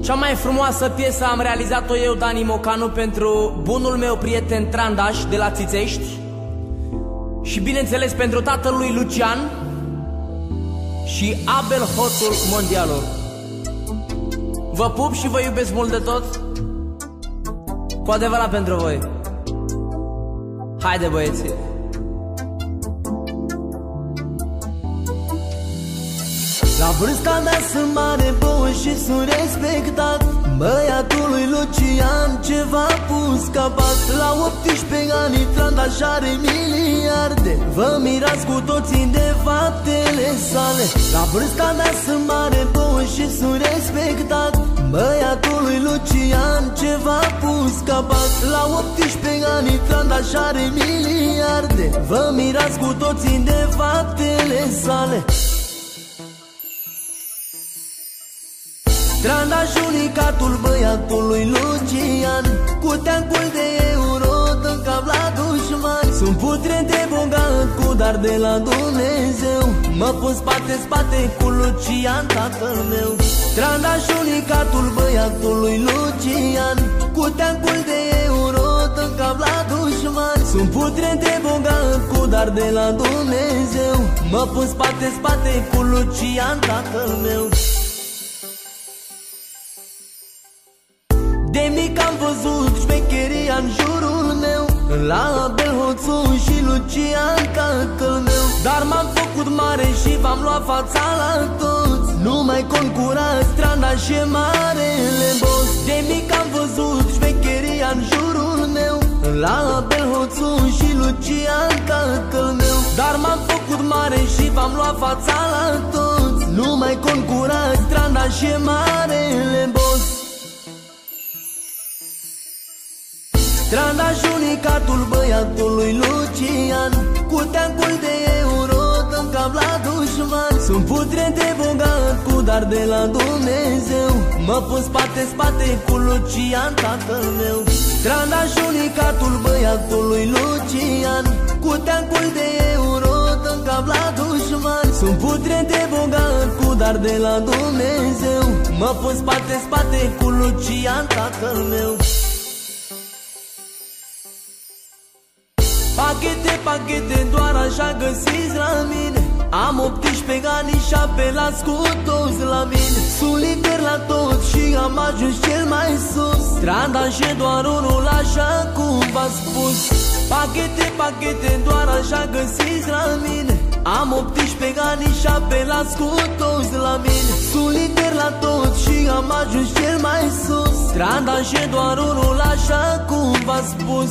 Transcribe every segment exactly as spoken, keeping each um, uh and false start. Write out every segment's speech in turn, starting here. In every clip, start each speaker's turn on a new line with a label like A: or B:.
A: Cea mai frumoasă piesă am realizat-o eu, Dani Mocanu, pentru bunul meu prieten Trandaș de la Țițești și bineînțeles pentru tatăl lui Lucian și Abel Hoțul Mondialul. Vă pup și vă iubesc mult de tot, cu adevărat pentru voi. Haide, băieții!
B: La vârsta mea sunt mare bun și sunt respectat. Băiatul lui Lucian ceva pus capat. La optsprezece ani Trandaș are miliarde. Vă mirați cu toții de faptele sale. La vârsta mea sunt mare bun și sunt respectat. Băiatul lui Lucian ceva pus capat. La optsprezece ani Trandaș are miliarde. Vă mirați cu toții de faptele sale. Trandaș, unicatul băiatului Lucian, cu teancul de euro în cap la dușman. Sunt putre de bogat cu dar de la Dumnezeu. Mă pun spate-spate cu Lucian, tatăl meu. Trandaș, unicatul băiatului Lucian, cu teancul de euro în cap la dușman. Sunt putre de bogat cu dar de la Dumnezeu. Mă pun spate-spate cu Lucian, tatăl meu. De mic am văzut șmecheria în jurul meu, la Abel Hoțul și Lucian, tatăl meu. Dar m-am făcut mare și v-am luat fața la toți. Nu mai concurați, Trandaș e marele boss. De mic am văzut șmecheria în jurul meu, la Abel Hoțul și Lucian, tatăl meu. Dar m-am făcut mare și v-am luat fața la toți. Nu mai concurați, Trandaș e marele boss. Trandaș, unicatul băiatului Lucian, cu teancul de euro în cap la dușman. Sunt putre de bogat cu dar de la Dumnezeu. Mă pun spate-spate cu Lucian, tatăl meu. Trandaș, unicatul băiatului Lucian, cu teancul de euro în cap la dușman. Sunt putre de bogat cu dar de la Dumnezeu. Mă pun spate-spate cu Lucian, tatăl meu. Pachete, pachete, doar așa găsiți la mine. Am optsprezece ani și apelați cu toți la mine. Sunt liber la tot și am ajuns cel mai sus. Trandaș e doar unul, așa cum v-a spus. Pachete, pachete, doar așa găsiți la mine. Am optsprezece ani și apelați cu toți la mine. Sunt liber la tot și am ajuns cel mai sus. Trandaș e doar unul, așa cum v-a spus.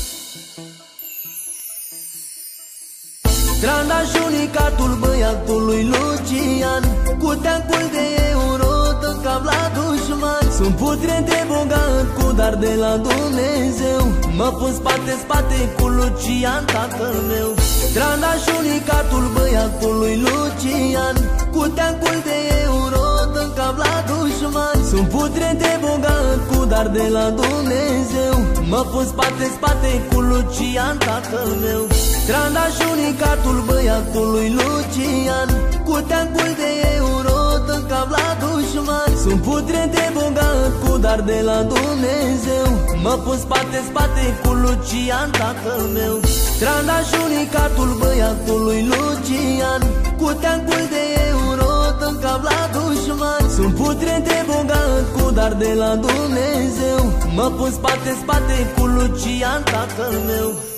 B: Trandaș, unicatul băiatului Lucian, cu teancul de euro în cap la dușman. Sunt putre de bogat cu dar de la Dumnezeu. Mă pun spate-spate cu Lucian, tatăl meu. Trandaș, unicatul băiatului Lucian, cu teancul de euro în cap la dușman. Sunt putre de bogat cu dar de la Dumnezeu. Mă pun spate-spate cu Lucian, tatăl meu. Trandaș, unicatul băiatului Lucian, cu teancul de euro în cap la dușman. Sunt putre de bogat cu dar de la Dumnezeu. Mă pun spate-spate cu Lucian, tatăl meu. Trandaș, unicatul băiatului Lucian, cu teancul de euro în cap la dușman. Sunt putre de bogat cu dar de la Dumnezeu. Mă pun spate-spate cu Lucian, tatăl meu.